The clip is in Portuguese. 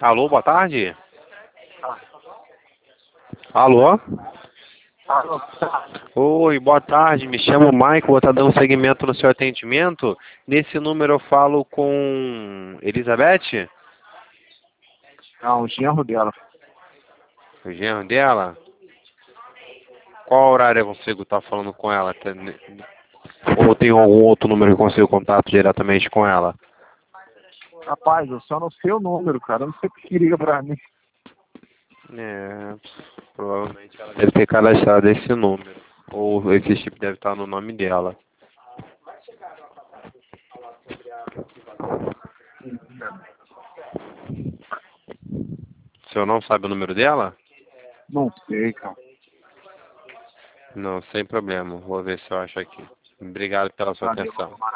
Alô, boa tarde. Alô? Alô? Oi, boa tarde. Me chamo Michael, vou estar dando seguimento no seu atendimento. Nesse número eu falo com Elizabeth, Não, o genro dela. o genro dela. Qual horário eu consigo estar falando com ela? Ou tem algum outro número que eu consigo contato diretamente com ela? Rapaz, eu só não sei o número, cara. Eu não sei porque que liga pra mim. É, provavelmente ela deve ter cadastrado esse número. Ou esse chip deve estar no nome dela. O senhor não sabe o número dela? Não sei, cara. Não, sem problema. Vou ver se eu acho aqui. Obrigado pela sua Valeu, atenção.